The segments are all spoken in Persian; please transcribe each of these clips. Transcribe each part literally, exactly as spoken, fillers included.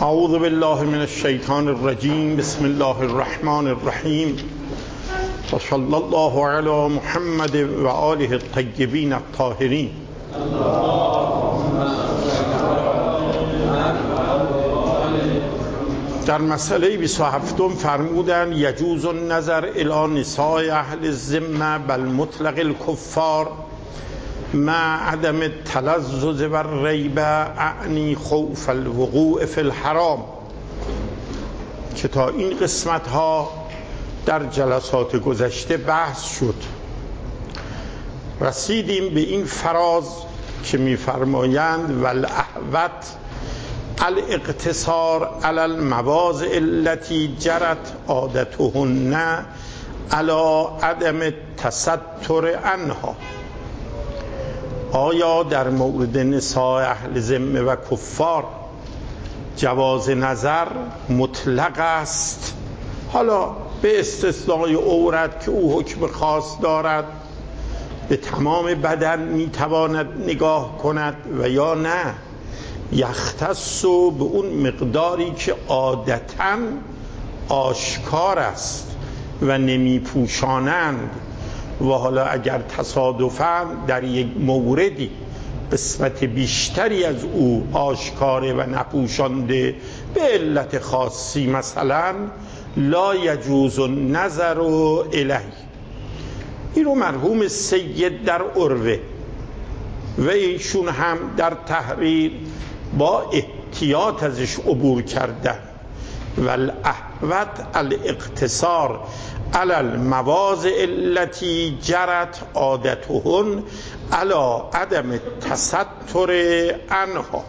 اعوذ بالله من الشیطان الرجیم. بسم الله الرحمن الرحیم و صلی الله علی محمد و آله الطیبین الطاهرین. در مسئله بیست و هفتم فرمودن یجوز النظر الی نساء اهل الذمه بل مطلق الکفار مع عدم التلذذ و الریب اعنی خوف الوقوع فی الحرام، که تا این قسمت ها در جلسات گذشته بحث شد. رسیدیم به این فراز که می‌فرمایند والاحوط الاقتصار علی المواضع التي جرت عادتهن علی عدم التستر عنها. آیا در مورد نساء اهل ذمه و کفار جواز نظر مطلق است، حالا به استثنای عورت که او حکم خاص دارد به تمام بدن میتواند نگاه کند و یا نه یختص به اون مقداری که عادتاً آشکار است و نمیپوشانند، و حالا اگر تصادفاً در یک موردی قسمت بیشتری از او آشکاره و نپوشانده به علت خاصی، مثلا لا یجوز النظر الیه. این رو مرحوم سید در عروه و ایشون هم در تحریر با احتیاط ازش عبور کردن. والاحوط الاقتصار علی المواضع التي جرت عادتهن علی عدم التستر عنها.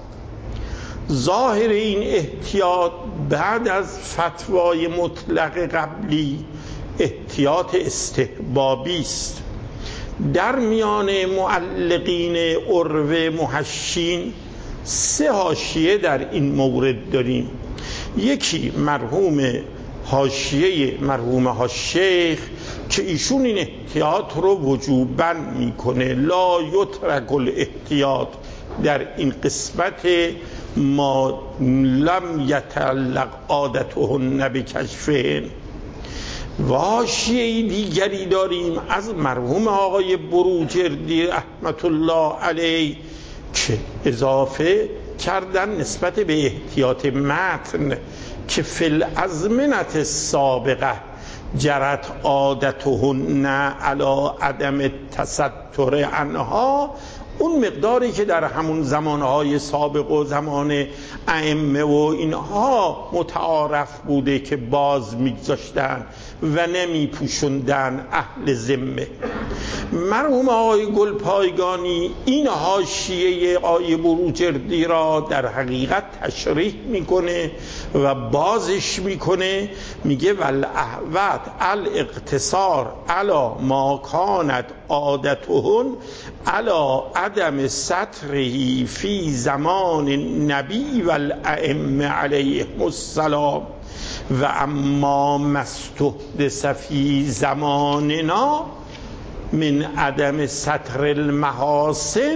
ظاهر این احتیاط بعد از فتوای مطلق قبلی احتیاط استحبابی است. در میان معلقین عروه محشین سه حاشیه در این مورد داریم. یکی مرحوم حاشیه مرحوم ها شیخ که ایشون این احتیاط رو وجوباً میکنه، لا یترک الاحتیاط در این قسمت ما لم یتعلق عادتهن بکشفهن. و حاشیه دیگری داریم از مرحوم آقای بروجردی رحمت الله علیه که اضافه کردن نسبت به احتیاط متن که فی الازمنة السابقه جرت عادتهن علی عدم التستر عنها، اون مقداری که در همون زمانهای سابق و زمان ائمه و اینها متعارف بوده که باز میگذاشتن و نمی پوشوندن اهل ذمه. مرحوم آقای گلپایگانی این حاشیه آقای بروجردی را در حقیقت تشریح میکنه و بازش میکنه، میگه والاحوط الاقتصار علی ما کانت عادتهن علی عدم ستره فی زمان النبی و الائمه علیهم السلام و اما مستحدث فی زماننا من عدم ستر المحاسن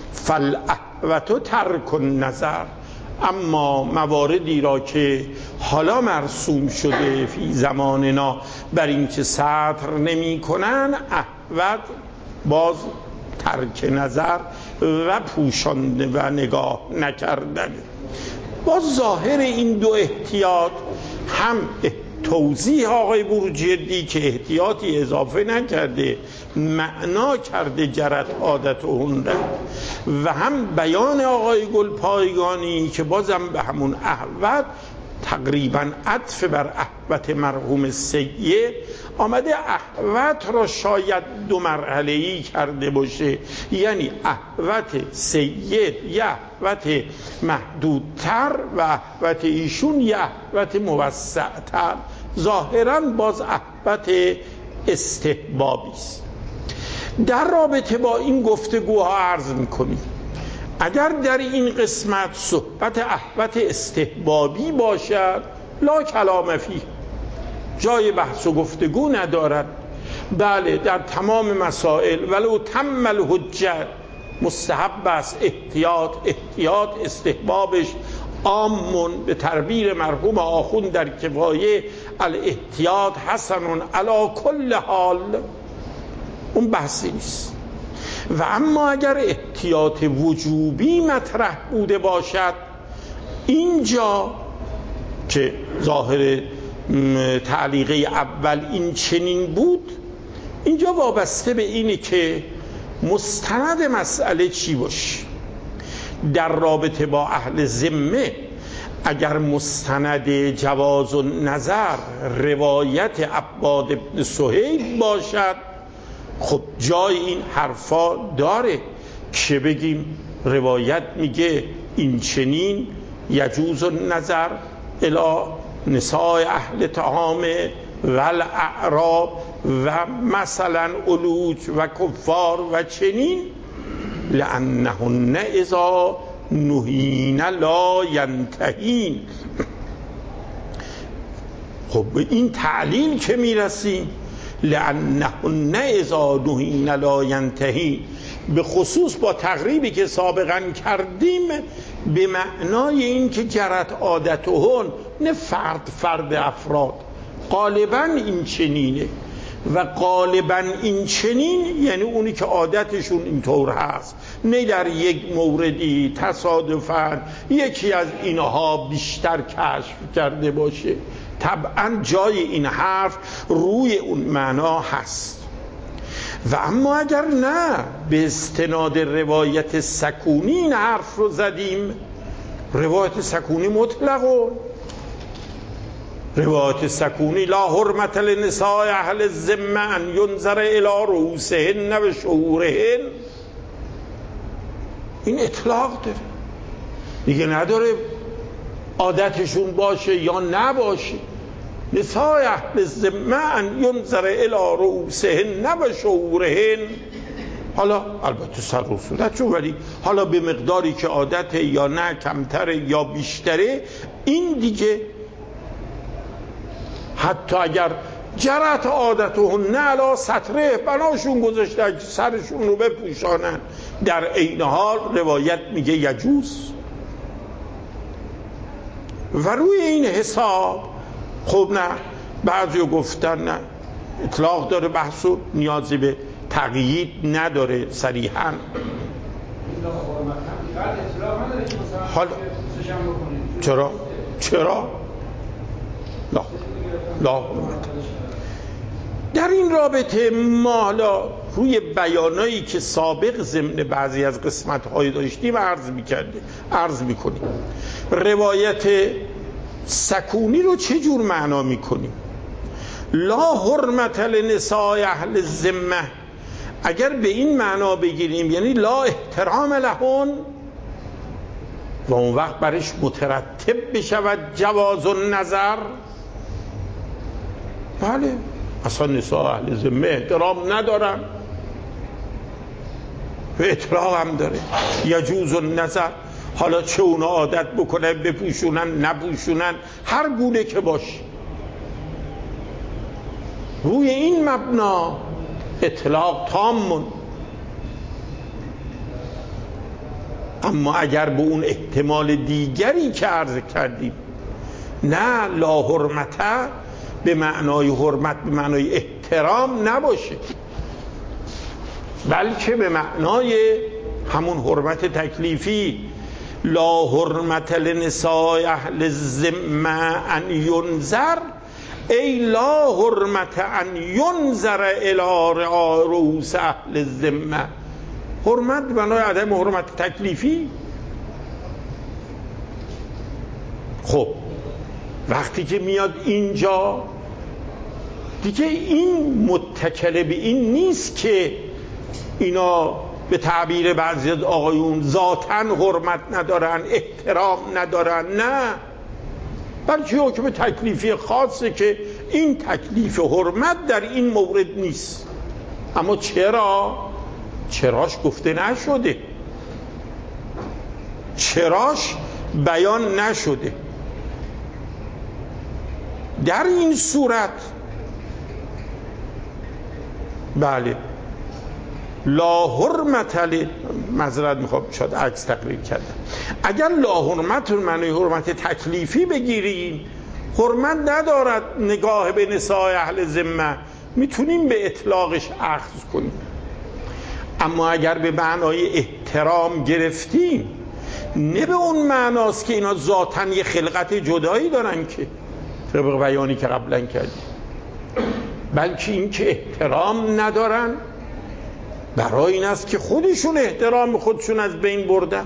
فالاحوط ترک النظر. اما مواردی را که حالا مرسوم شده فی زماننا بر این که ستر نمی کنن، احوط باز ترک نظر و پوشانده و نگاه نکردن. با ظاهر این دو احتیاط هم توضیح آقای بروجردی که احتیاطی اضافه نکرده، معنا کرده جرت عادتهن، و هم بیان آقای گلپایگانی که بازم به همون احوط تقریبا عطف بر احوط مرحوم سید آمده احوط را شاید دو مرحله‌ای کرده باشه، یعنی احوط سید یه احوط محدودتر و احوط ایشون یه احوط موسعتر. ظاهراً باز احوط استحبابی است. در رابطه با این گفتگوها عرض می‌کنیم اگر در این قسمت صحبت احوط استحبابی باشد لا کلام فیه، جای بحث و گفتگو ندارد. بله در تمام مسائل ولو تم الحجت مستحب است احتیاط، احتیاط استحبابش عامون به تعبیر مرحوم آخوند در کفایه الاحتیاط حسن علی کل حال، اون بحثی نیست. و اما اگر احتیاط وجوبی مطرح بوده باشد، اینجا که ظاهر تعلیقه اول این چنین بود، اینجا وابسته به اینه که مستند مسئله چی باشه. در رابطه با اهل ذمه اگر مستند جواز و نظر روایت عباد بن سهیل باشد، خب جای این حرفا داره که بگیم روایت میگه این چنین یجوز النظر الی نساء اهل طعام و الاعراب و مثلا علوج و کفار و چنین، لانهن اذا نهین لا ینتهین. خب به این تعلیل که میرسیم، لانهن اذا نهین لا ینتهین، به خصوص با تقریبی که سابقا کردیم به معنای این که جرت عادتهن، نه فرد فرد افراد، غالبا این چنینه. و غالبا این چنین یعنی اونی که عادتشون اینطور هست، نه در یک موردی تصادفاً یکی از اینها بیشتر کشف کرده باشه. طبعا جای این حرف روی اون معنا هست. و اما اگر نه به استناد روایت سکونی این حرف رو زدیم، روایت سکونی مطلقه. روایت سکونی لا حرمت لنساء اهل الذمه ان ینظر الی رؤوسهن و شعورهن، این اطلاق داره دیگه، نداره عادتشون باشه یا نباشه. نساء اهل الذمه ان ینظر الی رؤوسهن و شعورهن، حالا البته سر و صورتشون، ولی حالا به مقداری که عادته یا نه، کمتره یا بیشتره، این دیگه حتی اگر جرت عادتهن نه علی سطره، بناشون گذاشته که سرشون رو بپوشانن، در عین حال روایت میگه یجوز. و روی این حساب خب نه، بعضی گفتن نه اطلاق داره بحثو، نیازی به تقیید نداره صریحا. حالا چرا؟ چرا؟ لا لا در این رابطه ما حالا روی بیانایی که سابق ضمن بعضی از قسمت‌های داشتیم عرض می‌کردیم عرض می‌کنیم. روایت سکونی رو چه جور معنا می‌کنیم؟ لا حرمت لنساء اهل الذمه، اگر به این معنا بگیریم یعنی لا احترام لهن، و اون وقت برش مترتب بشود جواز النظر. بله اصلا نساء اهل ذمه احترام ندارن، و اطلاق هم داره یجوز النظر. حالا چه اونا عادت بکنن بپوشونن نپوشونن، هر گونه که باشه، روی این مبنا اطلاق تامون. اما اگر به اون احتمال دیگری که عرض کردیم، نه لا حرمته به معنای حرمت به معنای احترام نباشه، بلکه به معنای همون حرمت تکلیفی، لا حرمت لنساء اهل الذمه ان ینظر، ای لا حرمت ان ینظر الی رؤوس اهل الذمه، حرمت به معنای عدم حرمت تکلیفی. خب وقتی که میاد اینجا دیگه این متکل به این نیست که اینا به تعبیر بعضی از آقایون ذاتاً حرمت ندارن، احترام ندارن، نه، بلکه حکم تکلیفی خاصه که این تکلیف حرمت در این مورد نیست. اما چرا؟ چراش گفته نشده، چراش بیان نشده. در این صورت بله لا حرمت ل... معذرت میخوام شاید عکس تقریر کردم، اگر لا حرمت معنی حرمت تکلیفی بگیریم، حرمت ندارد نگاه به نساء اهل ذمه، میتونیم به اطلاقش اخذ کنیم. اما اگر به معنای احترام گرفتیم، نه به اون معناست که اینا ذاتاً یه خلقت جدایی دارن که طبق بیانی که قبلا کردیم، بلکه این که احترام ندارن برای این است که خودشون احترام خودشون از بین بردن،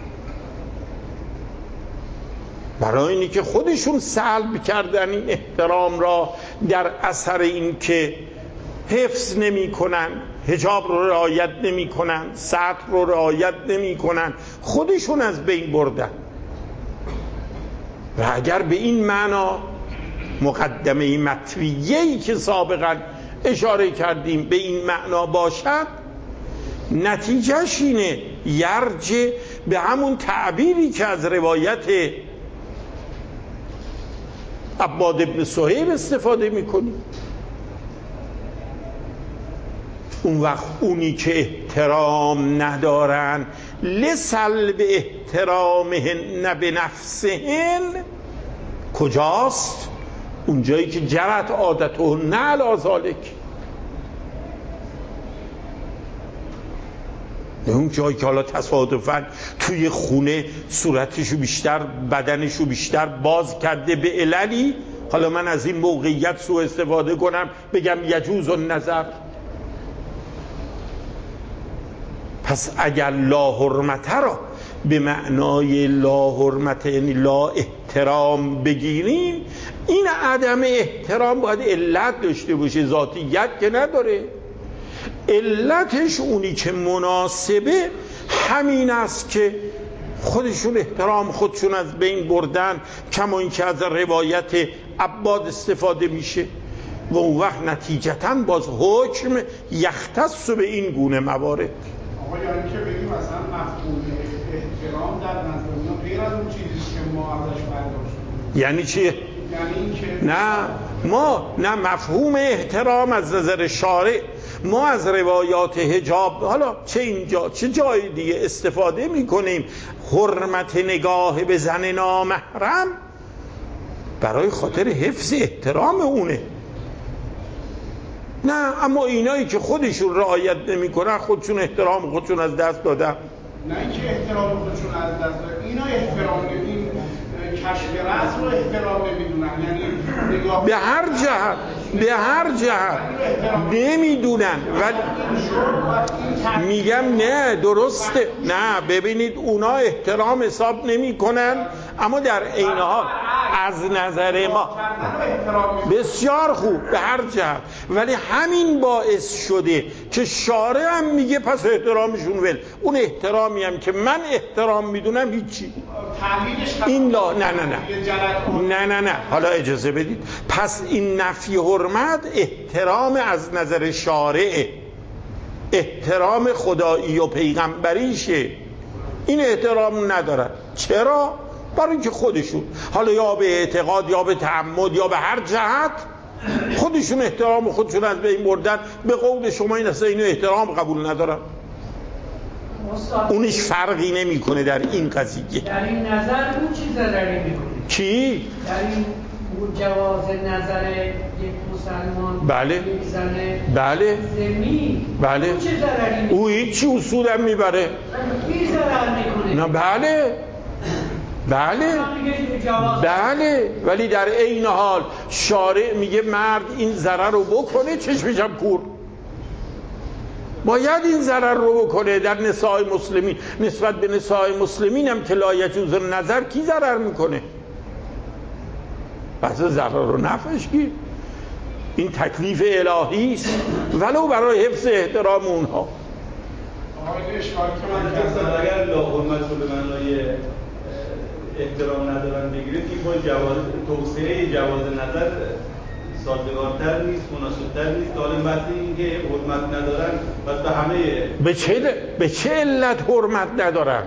برای اینی که خودشون سلب کردن این احترام را در اثر این که حفظ نمی کنن، حجاب رو رعایت نمی کنن، سطر رو رعایت نمی کنن، خودشون از بین بردن. و اگر به این معنا مقدمه مطویه‌ای که سابقا اشاره کردیم به این معنا باشد، نتیجهش اینه یرجع به همون تعبیری که از روایت عباد ابن صهیب استفاده میکنیم. اون وقت اونی که احترام ندارن لسلب احترامهن به نفسهن کجاست؟ اونجایی که جرت عادتهن علی ذالک، اون جایی که حالا تصادفاً توی خونه صورتشو بیشتر بدنشو بیشتر باز کرده به عللی، حالا من از این موقعیت سوء استفاده کنم بگم یجوز النظر. پس اگر لا حرمت را به معنای لا حرمت یعنی لا احترام بگیریم، این عدم احترام باید علت داشته باشه، ذاتیت که نداره. علتش اونی که مناسبه همین است که خودشون احترام خودشون از بین بردن، کما این که از روایت عباد استفاده میشه و اون وقت نتیجتاً باز حکم یختص به این گونه موارد. آقا یعنی که بگیم مثلا مفهوم احترام در نظر اونا غیر از اون چیزی که ما ازش برداشتیم. یعنی چی؟ یعنی اینکه نه ما نه مفهوم احترام از نظر شارع، ما از روایات حجاب حالا چه اینجا چه جای دیگه استفاده میکنیم حرمت نگاه به زن نامحرم برای خاطر حفظ احترام اونه. نه اما اینایی که خودشون رعایت نمیکنن خودشون احترام خودشون از دست دادن. نه اینکه احترام خودشون از دست دادن، اینا احترام نمیدونن، کشف رأس رو احترام نمیدونن، یعنی نگاه به هر جهت به هر جهت نمیدونن. ولی میگم نه درسته، نه ببینید اونا احترام حساب نمی کنن، اما در عین حال از نظر ما بسیار خوب به هر جهت، ولی همین باعث شده که شارع هم میگه پس احترامشون ول. اون احترامی هم که من احترام میدونم هیچی این لا نه نه نه نه نه نه حالا اجازه بدید. پس این نفی حرمت احترام از نظر شارع، احترام خدایی و پیغمبریشه، این احترام ندارن. چرا؟ برای اینکه خودشون حالا یا به اعتقاد یا به تعمد یا به هر جهت خودشون احترام خودشون از بین بردن. به قول شما این اصلا اینو احترام قبول ندارن، اونش فرقی نمیکنه در این قضیه. در این نظر اون چی ضرری میکنه؟ چی؟ در این جواز نظر یک مسلمان بله یک زنه بله زمین بله اون چه ضرری میکنه؟ او هیچی اصولا میبره. کی ضرر میکنه؟ نه بله بله بله ولی در عین حال شارع میگه مرد این ضرر رو بکنه چشمشم کور، باید این ضرر رو بکنه. در نساء مسلمین نسبت به نساء مسلمین هم که لا یجوز نظر کی ضرر میکنه؟ پس ضرر رو نفعش کی؟ این تکلیف الهی است ولو برای حفظ احترام اونها. آقای اشکالی که من کردم اگر لا حرمت رو به معنای احترام ندارن بگیرید این باید جواز توسعه جواز نظر سازگارتر نیست، مناسبتر نیست. حالا بحث این که حرمت ندارن پس به همه به چه به چه علت حرمت ندارن؟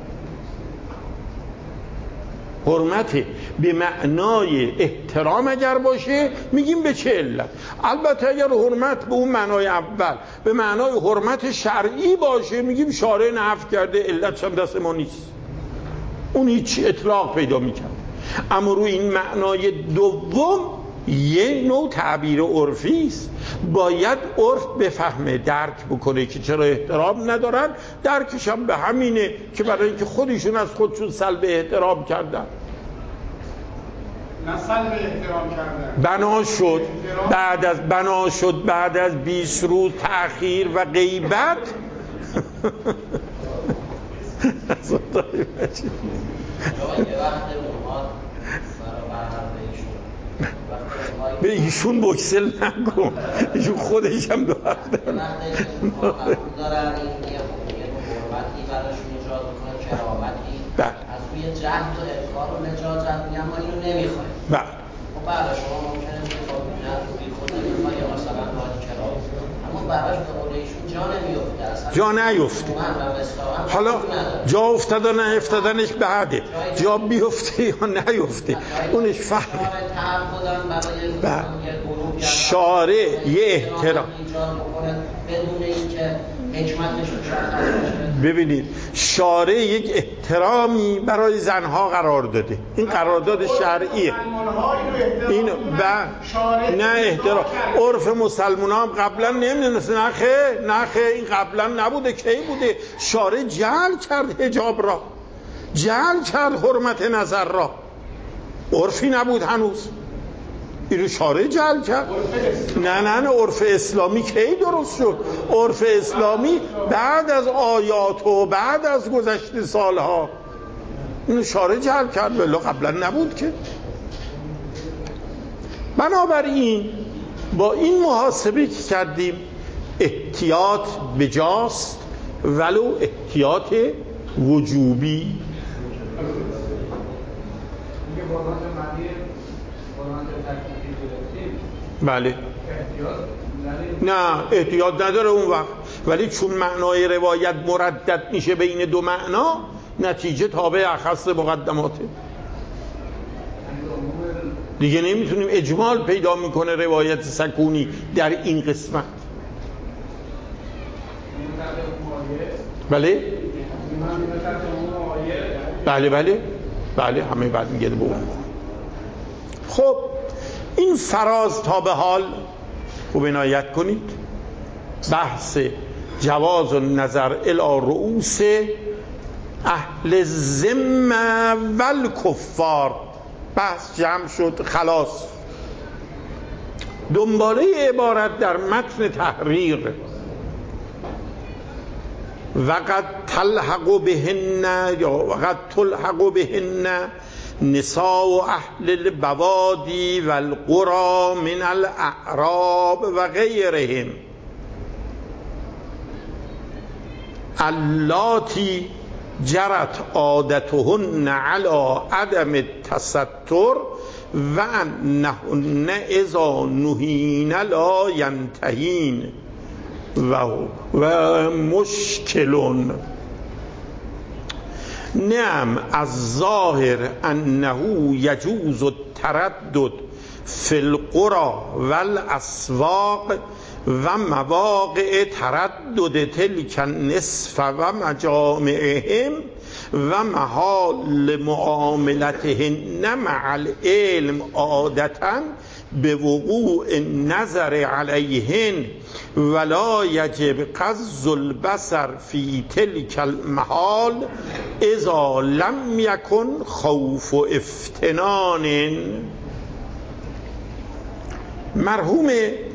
حرمت به معنای احترام اگر باشه میگیم به چه علت. البته اگر حرمت به اون معنای اول به معنای حرمت شرعی باشه میگیم شارع نفی کرده، علت هم دست ما نیست. اون هیچ اطلاق پیدا میکرد. اما روی این معنای دوم یه نوع تعبیر عرفی است، باید عرف بفهمه، درک بکنه که چرا احترام ندارن. درکش هم به همینه که برای اینکه خودشون از خودشون سلب احترام کردن. نه سلب احترام کردن، بنا شد بعد از بنا شد بعد از بیست روز تأخیر و غیبت به ایشون بکسل نکن، ایشون خودش هم دارد دارن این یه حرمتی براشون ایجاد بکنه، کرامتی از روی جهد و افکار و لجاجت میگن ما اینو نمیخوایم. بله خب برای شما ممکنه که خب بی خود نمیخوای یا مثلا باید کرام، اما براش به قول ایشون جا نمیفته، اصلا جا نیفته. حالا جا افتاد و نه افتادنش بعده، جا بیفته یا نیفته اونش فرق. شارع یه احترام بدون اینکه حکمتش مشخص بشه. ببینید شارع یک احترامی برای زنها قرار داده، این قرارداد شرعیه. این و نه احترام عرف مسلمان هم قبلا نمیدونست، نخه نخه این قبلا نبوده، کی بوده؟ شارع جعل کرد حجاب را، جعل کرد حرمت نظر را، عرفی نبود هنوز، اینو شارع جعل کرد. نه نه نه عرف اسلامی کی درست شد؟ عرف اسلامی بعد از آیات و بعد از گذشته سالها اینو شارع جعل کرد، ولی قبلا نبود که. بنابراین با این محاسبه که کردیم احتیاط بجاست، ولو احتیاط وجوبی. بله نه احتیاط نداره اون وقت، ولی چون معنای روایت مردد میشه بین دو معنا، نتیجه تابع اخص مقدماته دیگه. نمیتونیم اجمال پیدا میکنه روایت سکونی در این قسمت. بله بله بله بله همه بعد میگه به اون. خب این فراز تا به حال خوب عنایت کنید، بحث جواز النظر الی رؤوس اهل الذمه و الکفار بحث جمع شد، خلاص. دنباله عبارت در متن تحریر وقد تلحق بهن یا وقد تلحق بهن نساء اهل البوادی و القرى من الاعراب و غیرهم اللاتی جرت عادتهن علی عدم التستر و انهن اذا نهین لا ینتهین و و مشکل. نعم از ظاهر انه یجوز التردد فی القرى والاسواق و مواقع تردد تلک النصف و مجامعهم و محال معاملتهن مع العلم عادتا به وقوع النظر علیهن ولا یجب غض البصر فی تلک المحال اذا لم یکن خوف افتنان. مرحوم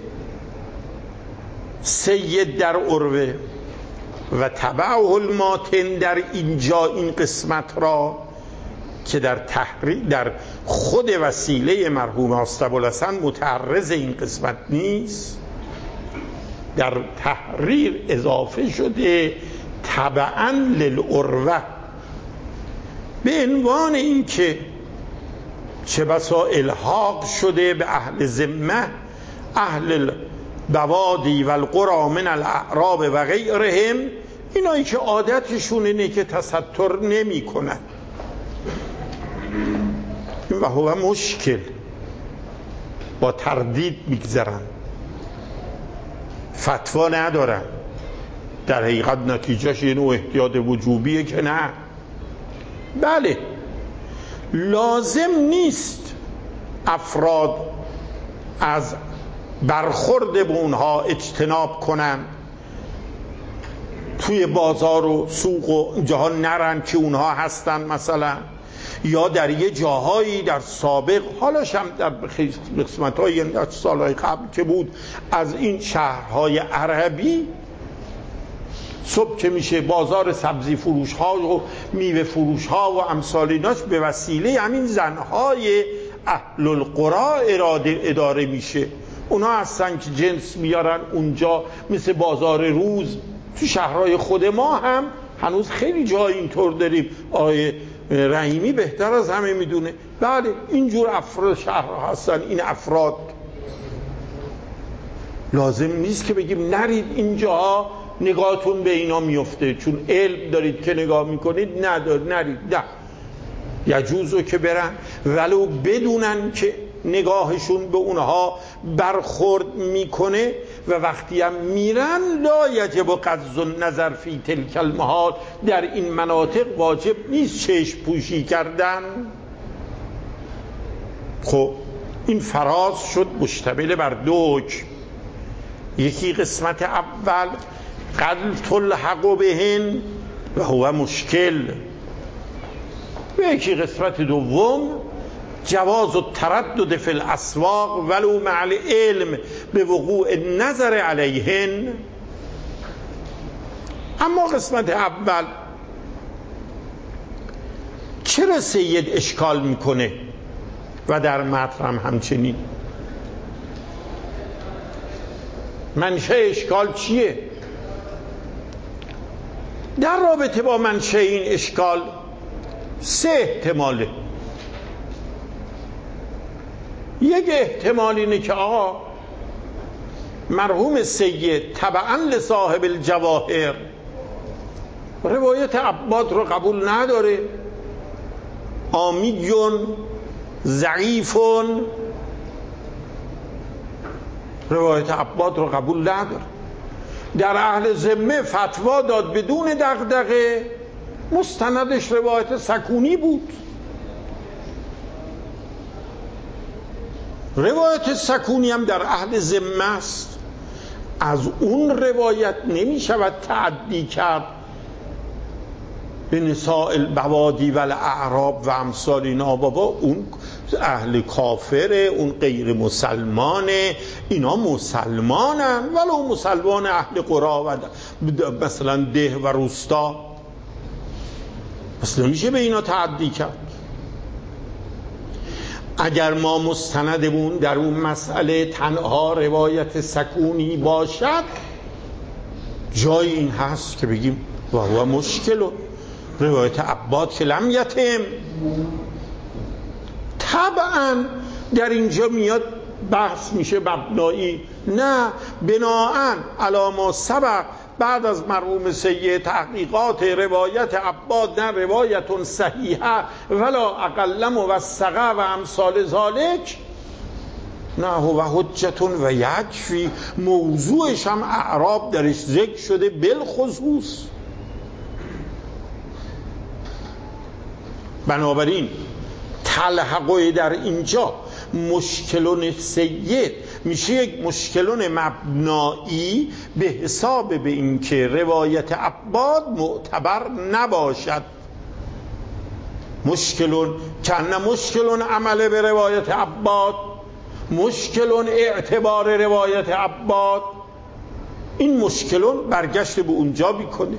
سید در عروه و تبعه الماتن در اینجا این قسمت را که در تحریر در خود وسیله مرحوم آستبوالحسن متعرض این قسمت نیست، در تحریر اضافه شده تبعاً للعروه، به عنوان این که چه بسا الحاق شده به اهل ذمه، اهل البوادی و القرى من الاعراب و غیرهم، اینایی که عادتشون اینه که تستر نمی کنن و هو مشکل، با تردید میگذرن، فتوا ندارن، در حقیقت نتیجهش یه نوع احتیاط وجوبیه که نه. بله لازم نیست افراد از برخورد به اونها اجتناب کنن، توی بازار و سوق و جاها نرن که اونها هستن مثلا، یا در یه جاهایی در سابق، حالاش هم در قسمت‌های در سالهای قبل که بود، از این شهرهای عربی صبح که میشه بازار سبزی فروش ها و میوه فروش ها و امثال ایناش به وسیله همین زنهای اهل القرى اراده اداره میشه. اونا هستن که جنس میارن اونجا، مثل بازار روز. تو شهرهای خود ما هم هنوز خیلی جای اینطور داریم. آقای رحیمی بهتر از همه میدونه. بله اینجور افراد شهرها هستن. این افراد لازم نیست که بگیم نرید اینجا نگاهتون به اینا میفته، چون علم دارید که نگاه میکنید ندار نرید. نه، یجوزو که برن ولو بدونن که نگاهشون به اونها برخورد میکنه، و وقتی هم میرن لا یجب قض النظر فی تلک المحال، در این مناطق واجب نیست چشم پوشی کردن. خب این فراز شد مشتمل بر دو حکم. یکی قسمت اول قد تلحق بهن و هو مشکل، و یکی قسمت دوم جواز و تردد فی الاسواق ولو مع العلم به وقوع نظر علیهن. اما قسمت اول چرا سید اشکال میکنه و در متن هم همچنین؟ منشأ اشکال چیه؟ در رابطه با منشأ این اشکال سه احتماله. یک احتمال اینه که آقا مرحوم سید تبعا لصاحب الجواهر روایت عباد رو قبول نداره، آمیون ضعیفون، روایت عباد رو قبول نداره. در اهل ذمه فتوا داد بدون دغدغه، مستندش روایت سکونی بود. روایت سکونی هم در اهل ذمه است، از اون روایت نمی شود تعدی کرد به نساء البوادی و الاعراب و امثال اینا. بابا اون اهل کافره، اون غیر مسلمانه، اینا مسلمانن ولو مسلمان اهل قرا و مثلا ده و روستا، پس نمیشه به اینا تعدی کرد. اگر ما مستندمون در اون مسئله تنها روایت سکونی باشد، جای این هست که بگیم و هو مشکل. روایت عباد که لم یتم، طبعا در اینجا میاد بحث میشه مبنایی، نه بناءً علی ما سبق بعد از مرحوم سید تحقیقات روایت عباد، نه روایت صحیحه ولا اقل موثقه و امثال ذالک، نه هو حجتون و یکفی. موضوعش هم اعراب درش ذکر شده بالخصوص. بنابراین تلحقه در اینجا مشکلون سید میشه یک مشکلون مبنایی به حساب به این که روایت عباد معتبر نباشد. مشکلون کنه مشکلون عمل به روایت عباد، مشکلون اعتبار روایت عباد. این مشکلون برگشت به اونجا بیکنه.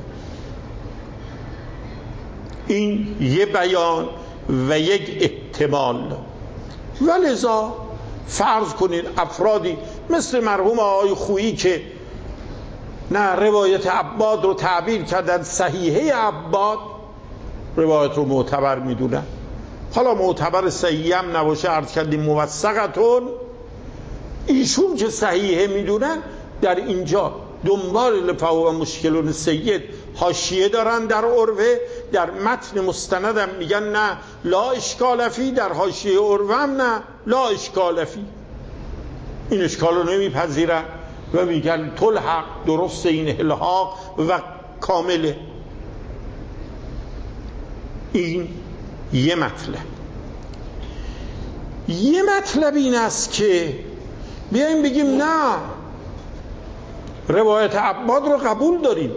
این یه بیان و یک احتمال. ولذا فرض کنید افرادی مثل مرحوم آقای خویی که نه روایت عباد رو تعبیر کردن صحیحه عباد، روایت رو معتبر میدونن. حالا معتبر صحیح هم نباشه، عرض کردیم موثقتون، ایشون که صحیحه میدونن، در اینجا دنبال لفظ مشکلون سید حاشیه دارن در عروه، در متن مستندم میگن نه لا اشکال فی، در حاشیه عروه هم نه لا اشکال فی. این اشکال رو نمیپذیرن و میگن تلحق، درست این الحاق و کامله. این یه مطلب. یه مطلب این است که بیایم بگیم نه، روایت عباد رو قبول داریم،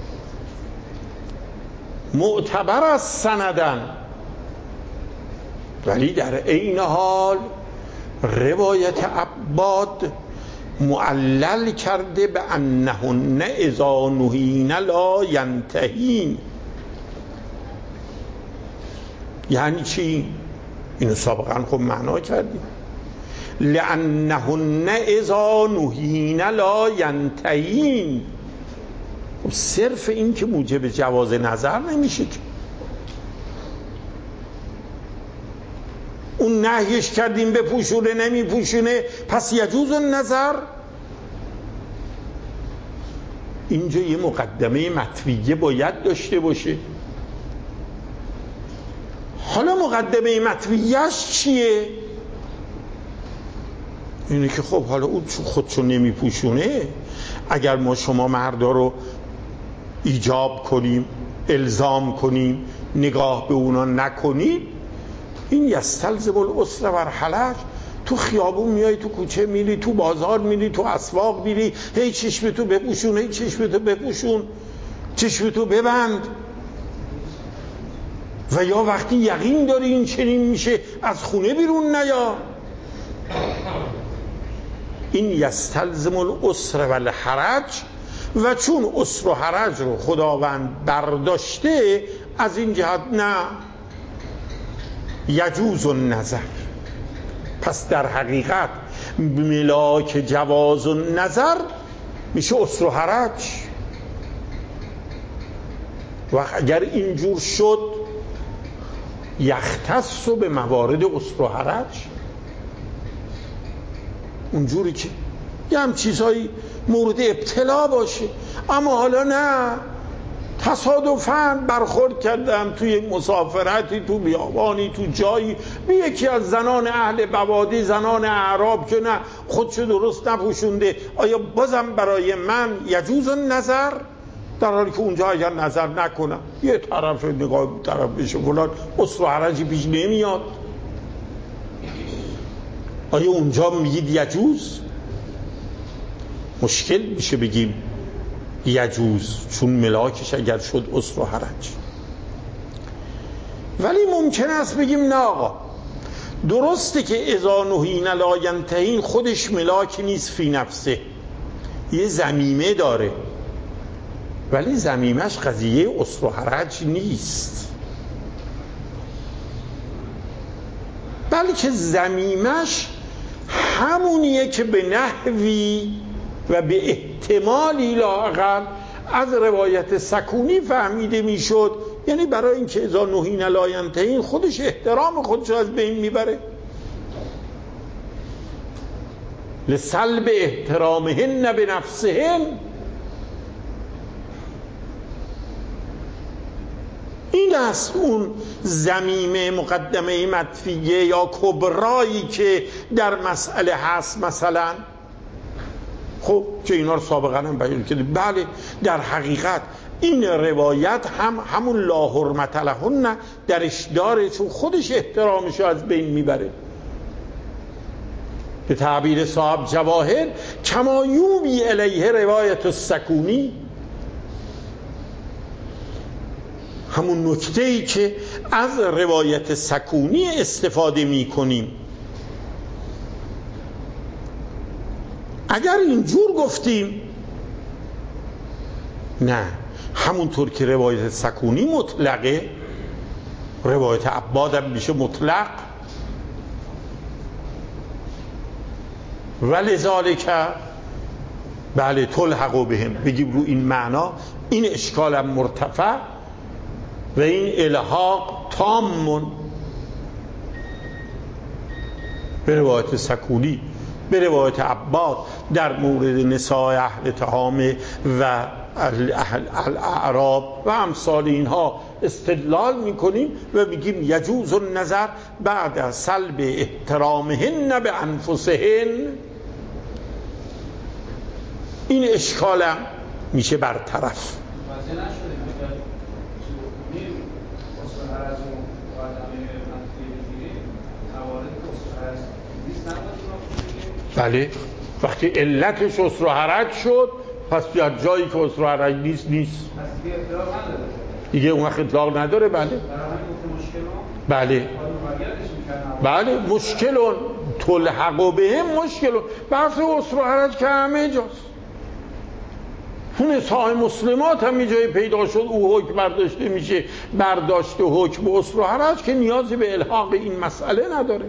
معتبر از سندن، ولی در عین حال روایت عباد معلل کرده به انهن اذا نهین لا ینتهین. یعنی چی؟ اینو سابقا خب معنا کردیم. لانهن اذا نهین لا ینتهین. صرف این که موجب جواز نظر نمیشه که اون نهیش کردیم به پوشونه نمی پوشونه پس یجوز النظر. اینجا یه مقدمه مطویه باید داشته باشه. حالا مقدمه مطویهش چیه؟ اینه که خب حالا اون خودشو نمی پوشونه، اگر ما شما مردا رو ایجاب کنیم، الزام کنیم نگاه به اونا نکنید، این یستلزم الاسر و الحرج. تو خیابون میای، تو کوچه میری، تو بازار میری، تو اسواق میری، هی چشمتو بپوشون، هی چشمتو بپوشون، چشمتو ببند. و یا وقتی یقین داری این چنین میشه از خونه بیرون نیا. این یستلزم الاسر و الحرج. و چون اسر و حرج رو خداوند برداشته، از این جهت نه یجوز النظر. پس در حقیقت ملاک جواز النظر میشه اسر و حرج. و اگر اینجور شد یختص به موارد اسر و حرج، اونجوری که یه هم چیزهایی مورد ابتلا باشه. اما حالا نه، تصادفاً برخورد کردم توی مسافرتی، تو بیابانی، تو جایی، به یکی از زنان اهل بوادی، زنان اعراب که نه خودشو درست نپوشونده، آیا بازم برای من یجوز النظر؟ در حالی که اونجا اگر نظر نکنم یه طرف نگاه طرف بشه فلان، اسر و حرجی پیش نمیاد. آیا اونجا میگید یجوز؟ مشکل میشه بگیم یجوز، چون ملاکش اگر شد اسر و حرج. ولی ممکن است بگیم نه آقا، درسته که اذا نهین لا ینتهین خودش ملاک نیست فی نفسه، یه ضمیمه داره، ولی ضمیمش قضیه اسر و حرج نیست، بلکه ضمیمش همونیه که به نحوی و به احتمالی لااقل از روایت سکونی فهمیده میشد. یعنی برای اینکه اذا نهین لا ینتهین خودش احترام خودش از بین میبره، لسلب احترامهن به نفسهن. این است اون ضمیمه مقدمه مطفیه یا کبرایی که در مسئله هست. مثلا خب که اینا رو سابقا هم بیان کردیم، بله در حقیقت این روایت هم همون لا حرمت لهن درش داره، چون خودش احترامش رو از بین میبره. به تعبیر صاحب جواهر کما یومی الیه روایت السکونی، همون نکته‌ای که از روایت سکونی استفاده میکنیم. اگر اینجور گفتیم نه، همونطور که روایت سکونی مطلقه، روایت عباد هم میشه مطلق. ولذالک بله تلحق بهم، بگیم رو این معنا این اشکال هم مرتفع و این الحاق تامون به روایت سکونی، به روایت عباد در مورد نساء اهل تهام و الاعراب و امثال اینها استدلال میکنیم و میگیم یجوز النظر بعد از سلب احترامهن به انفسهن. این اشکالم میشه برطرف. بله، وقتی علتش اسر و حرج شد پس در جایی که اسر و حرج نیست نیست دیگه، اون وقت اطلاق نداره. بله بله بله مشکلون تلحق بهم مشکلون، بحث اسر و حرج که همه جاست. اون نساء مسلمات هم یه جایی پیدا شد او حکم برداشته میشه، برداشت حکم اسر و حرج که نیازی به الحاق این مسئله نداره.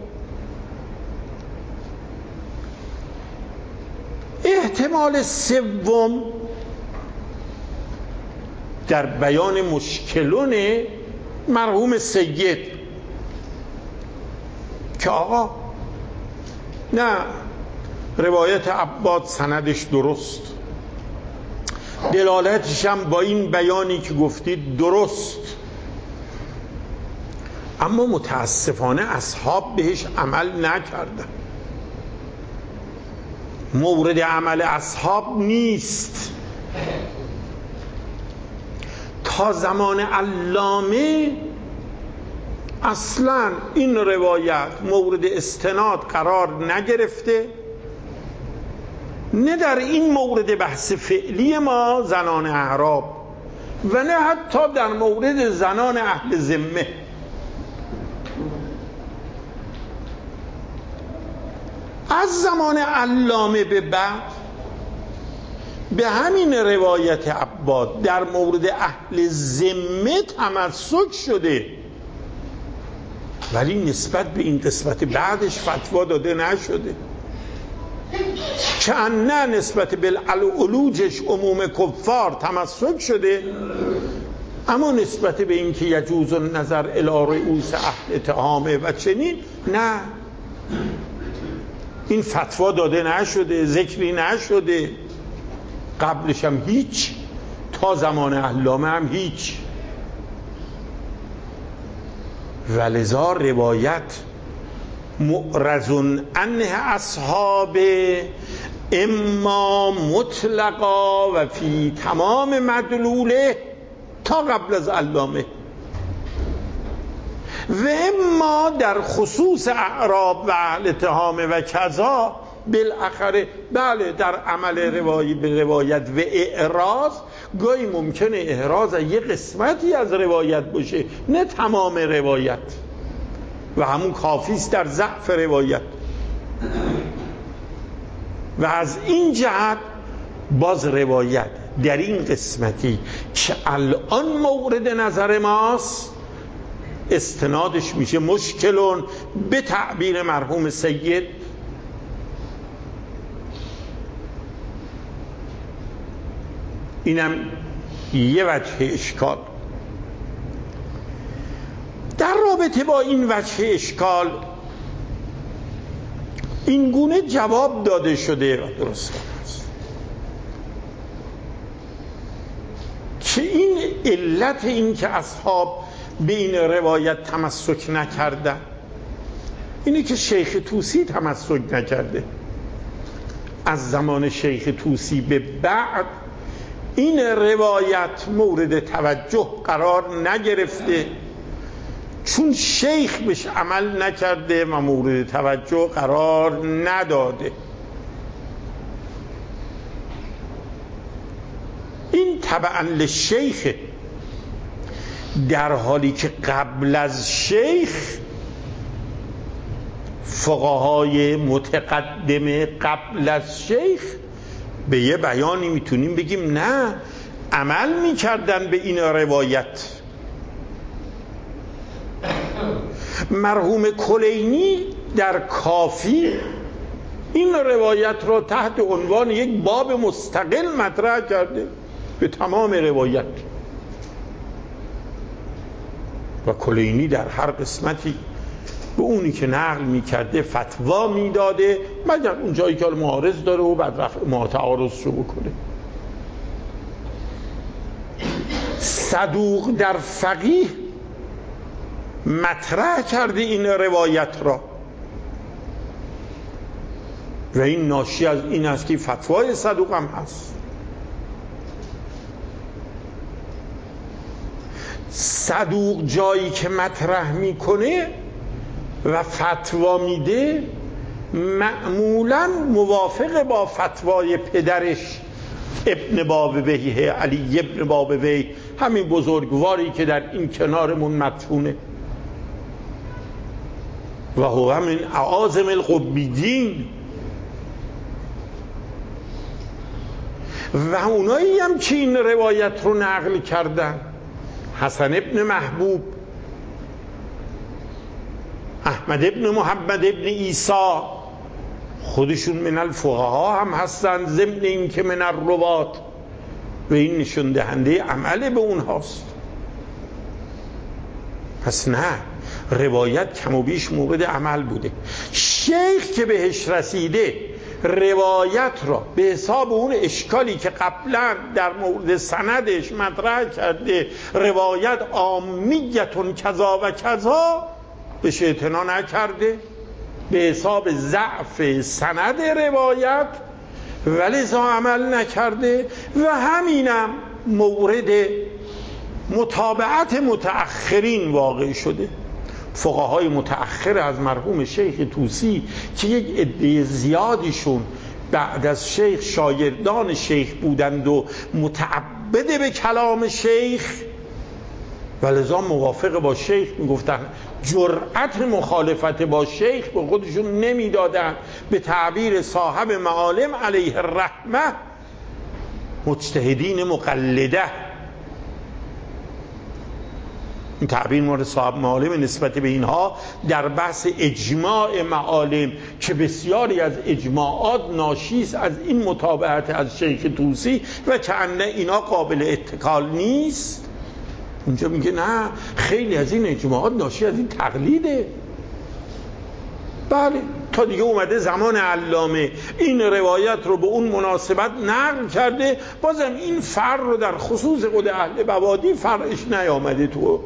احتمال سوم در بیان مشکلون مرحوم سید که آقا نه روایت عباد سندش درست، دلالتش هم با این بیانی که گفتید درست، اما متاسفانه اصحاب بهش عمل نکردن. مورد عمل اصحاب نیست. تا زمان علامه اصلا این روایت مورد استناد قرار نگرفته، نه در این مورد بحث فعلی ما زنان اعراب و نه حتی در مورد زنان اهل ذمه. از زمان علامه به بعد به همین روایت عباد در مورد اهل ذمه تمسک شده، ولی نسبت به این قسمت بعدش فتوا داده نشده. که نه نسبت به العلوجش عموم کفار تمسک شده، اما نسبت به این که یجوز النظر الی رؤوس اهل طعامه و چنین نه، این فتوا داده نشده، ذکری نشده. قبلش هم هیچ، تا زمان علامه هم هیچ. ولذا روایت معرض عنه اصحاب اما مطلقا و فی تمام مدلوله تا قبل از علامه و اما در خصوص اعراب و اهل تهامه و کذا بالاخره. بله در عمل روایی به روایت و اعراض گاهی ممکنه احراز یه قسمتی از روایت باشه، نه تمام روایت، و همون کافیست در ضعف روایت. و از این جهت باز روایت در این قسمتی که الان مورد نظر ماست استنادش میشه مشکلون، به تعبیر مرحوم سید اینم یه وجه اشکال. در رابطه با این وجه اشکال این گونه جواب داده شده و درست است که این علت این که اصحاب به این روایت تمسک نکردن اینه که شیخ طوسی تمسک نکرده. از زمان شیخ طوسی به بعد این روایت مورد توجه قرار نگرفته، چون شیخ بهش عمل نکرده و مورد توجه قرار نداده. این تبعا للشیخ، در حالی که قبل از شیخ فقهای متقدم قبل از شیخ به یه بیانی میتونیم بگیم نه عمل میکردن به این روایت. مرحوم کلینی در کافی این روایت را تحت عنوان یک باب مستقل مطرح کرده به تمام روایت، و کلینی در هر قسمتی به اونی که نقل میکرده فتوا میداده، مگر اون جایی که معارض داره و بعد رفع ما تعارض رو بکنه. صدوق در فقیه مطرح کرده این روایت را و این ناشی از این است که فتوای صدوق هم هست. صدوق جایی که مطرح میکنه و فتوا میده معمولا موافق با فتوای پدرش ابن بابویه، علی ابن بابویه، همین بزرگواری که در این کنارمون مدفونه و هو من اعاظم القبیدین. و اونایی هم که این روایت رو نقل کردن، حسن ابن محبوب، احمد ابن محمد ابن عیسی، خودشون من الفقها هم هستن ضمن این که من الروات، و این نشون دهنده عمل به اونهاست. پس نه، روایت کم و بیش مورد عمل بوده. شیخ که بهش رسیده روایت را به حساب اون اشکالی که قبلا در مورد سندش مطرح کرده، روایت عامیتون کذا و کذا، بهش اعتنا نکرده به حساب ضعف سند روایت، ولذا عمل نکرده. و همینم مورد متابعت متأخرین واقع شده. فقهای متأخر از مرحوم شیخ طوسی که یک عده زیادیشون بعد از شیخ شاگردان شیخ بودند و متعبد به کلام شیخ، ولذا موافق با شیخ میگفتن، جرأت مخالفت با شیخ به خودشون نمیدادن. به تعبیر صاحب معالم علیه الرحمه، مجتهدین مقلده، این تعبیر مورد صاحب معالم نسبت به اینها در بحث اجماع معالم که بسیاری از اجماعات ناشیست از این متابعت از شیخ طوسی و که انه اینا قابل اتکال نیست. اونجا میگه نه، خیلی از این اجماعات ناشی از این تقلیده. بله، تا دیگه اومده زمان علامه این روایت رو به اون مناسبت نقل کرده، بازم این فرع رو در خصوص خود اهل بوادی فرعش نیامده تو.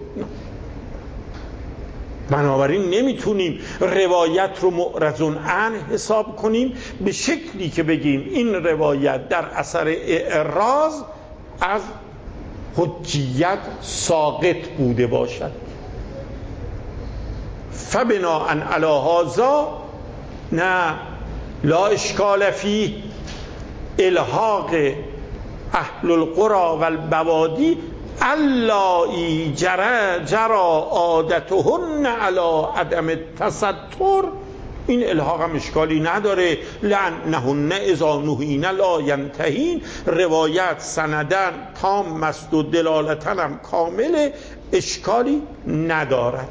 بنابراین نمیتونیم روایت رو معرض عنه حساب کنیم به شکلی که بگیم این روایت در اثر اعراض از حجیت ساقط بوده باشد. فبناء علی هذا نه، لا اشکال فی الحاق اهل القرى و البوادی اللایی جرى جرى عادتهن علی عدم التستر. این الحاق هم اشکالی نداره. لأنهن اذا نهین لا ینتهین، روایت سندن تام است و دلالتن هم کامل، اشکالی ندارد.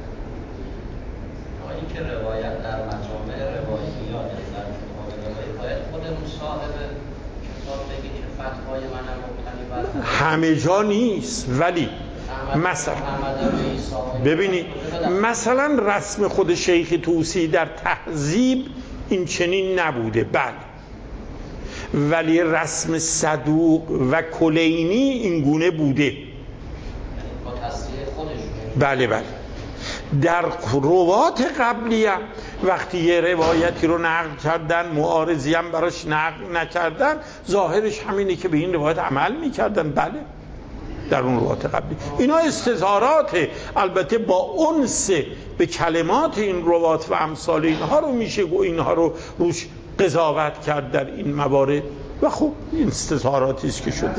این که روایت در مجامع رواییات در کتاب روایی باید خودمون صاحب کتاب بگی که فتوای منم مبتنی بر همه جا نیست، ولی مثلا ببینید مثلا رسم خود شیخ طوسی در تهذیب این چنین نبوده، بله، ولی رسم صدوق و کلینی این گونه بوده. با تصریح خودش. بله بله. در روات قبلی هم وقتی یه روایتی رو نقل کردن، معارضی هم براش نقل نکردن، ظاهرش همینه که به این روایت عمل میکردن. بله، در اون روات قبلی اینا استظهاراته. البته با انس به کلمات این روات و امثال اینها رو میشه و اینها رو روش قضاوت کرد در این موارد. و خب این استظهاراتی است که شده.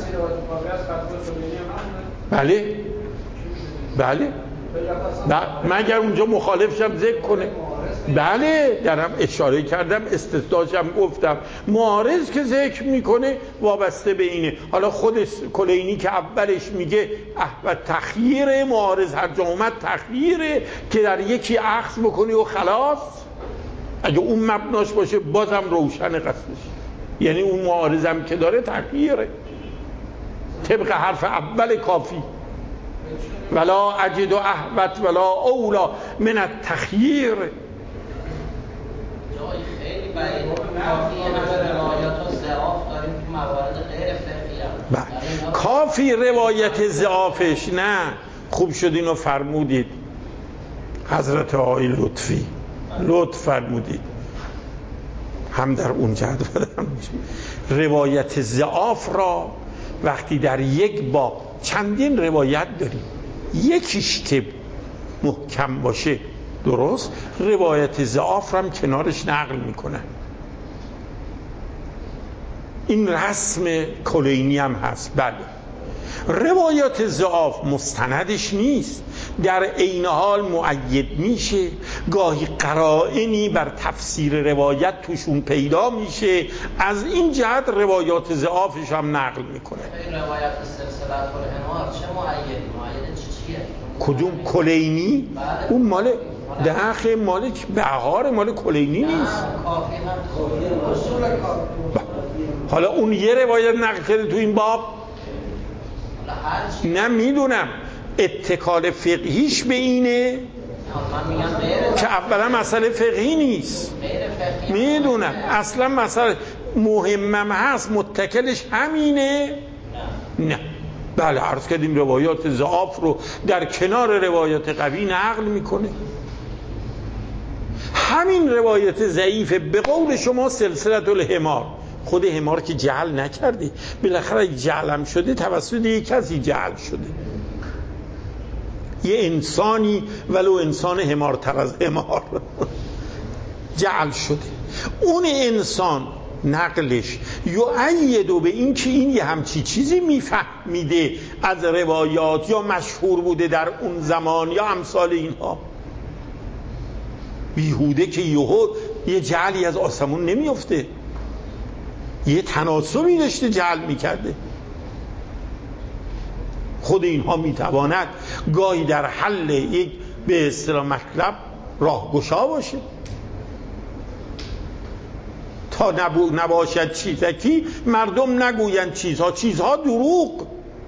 بله بله، مگر اونجا مخالفشم ذکر کنه. بله، درم اشاره کردم، استثناشم گفتم، معارض که ذکر میکنه وابسته به اینه. حالا خود کلینی که اولش میگه احوت تخییره، معارض هر جا اومد تخییره که در یکی اخذ بکنی و خلاص. اگه اون مبناش باشه بازم روشن قصدش، یعنی اون معارضم که داره تخییره طبق حرف اول کافی، ولا اجد احوت ولا اولا من التخییر. جای خیلی بعید کافی همه روایات و ضعاف داریم تو موارد غیر فقهی هم. کافی روایت ضعافش نه. خوب شد اینو فرمودید حضرت آقای لطفی، لطف فرمودید هم در اون جدول هم روایت ضعاف را وقتی در یک باب چندین روایت داریم، یکیش که محکم باشه درست، روایت ضعاف هم کنارش نقل میکنن. این رسم کلینی هم هست. بله، روایات ضعاف مستندش نیست، در عین حال مؤید میشه، گاهی قرائنی بر تفسیر روایت توشون پیدا میشه، از این جهت روایات ضعافش هم نقل میکنه. این روایت سلسله الحمار چه مؤید؟ مؤید چیه؟ کدوم؟ کلینی؟ بله. اون مال داخل مال بهار، مال کلینی نیست. کافی هم اصول کافی. حالا اون یه روایت نقل کرده تو این باب؟ نه میدونم اتکال فقهیش به اینه که اولا مسئله فقهی نیست، میدونم اصلا مسئله مهمم هست، متکلش همینه؟ نه. بله، عرض کردیم روایات ضعاف رو در کنار روایات قوی نقل میکنه. همین روایت ضعیف به قول شما سلسله الحمار، خود حمار که جعل نکرده، بالاخره جعلم شده توسط یک کسی جعل شده، یه انسانی ولو انسان حمارتر از حمار جعل شده. اون انسان نقلش یؤید به این که این یه همچی چیزی میفهمیده از روایات یا مشهور بوده در اون زمان یا امثال اینها. بیهوده که یهو یه جعلی از آسمون نمیفته، یه تناسبی داشته جعل میکرده. خود اینها میتواند گاهی در حل یک به اصطلاح مطلب راهگشا باشه، تا نبو نباشد چیزکی مردم نگویند چیزها چیزها دروغ.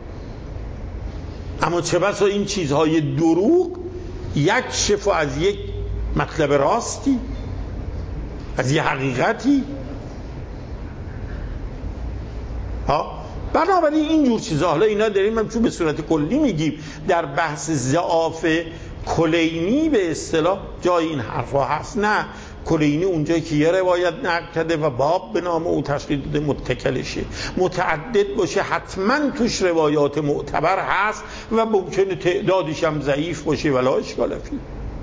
اما چه بسا این چیزهای دروغ یک شفا از یک مطلب راستی، از یک حقیقتی. ها، بنابراین اینجور چیزها، حالا اینا داریم هم چون به صورت کلی میگیم، در بحث ضعاف کلینی به اصطلاح جای این حرفا هست. نه، کلینی اونجایی که یه روایت نقل کرده و باب به نام او تشکیل داده متکلشه، متعدد باشه حتما توش روایات معتبر هست و ممکنه تعدادش هم ضعیف باشه ولا اشکال فیه.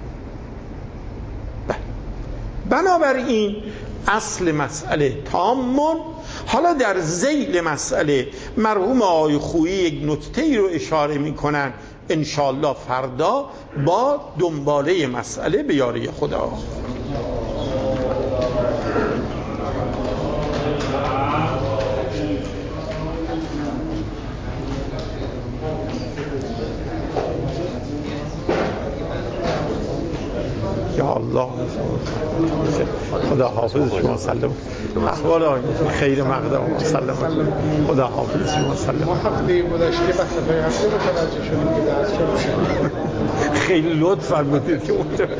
بنابراین اصل مسئله تامون. حالا در ذیل مسئله مرحوم آقای خویی یک نکته ای رو اشاره میکنن، انشالله فردا با دنباله مسئله به یاری خدا. یا الله، خدا حافظ شما، سلم احوال آقای خیر مقدم سلم، خدا حافظ شما، سلم. ما هفته گذشته بحث‌های هفته متوجه شدیم که درس شد. خیلی لطف فرمودید که متوجه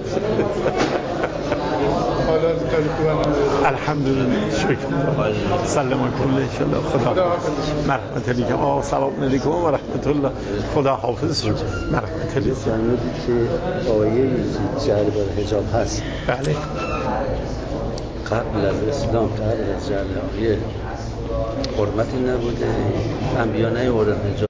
حالا کاری الحمدلله، شکر سلم کل ان شاء الله. خدا مرحمت علیکم. آه سلام علیکم و رحمت الله. خدا حافظ شما، مرحمت علیکم. جنبی که آیه جعل بر حجاب هست، بله، قبل از اسلام، قبل از جعل آیه حرمتی نبوده، انبیا نیاوردن حجاب.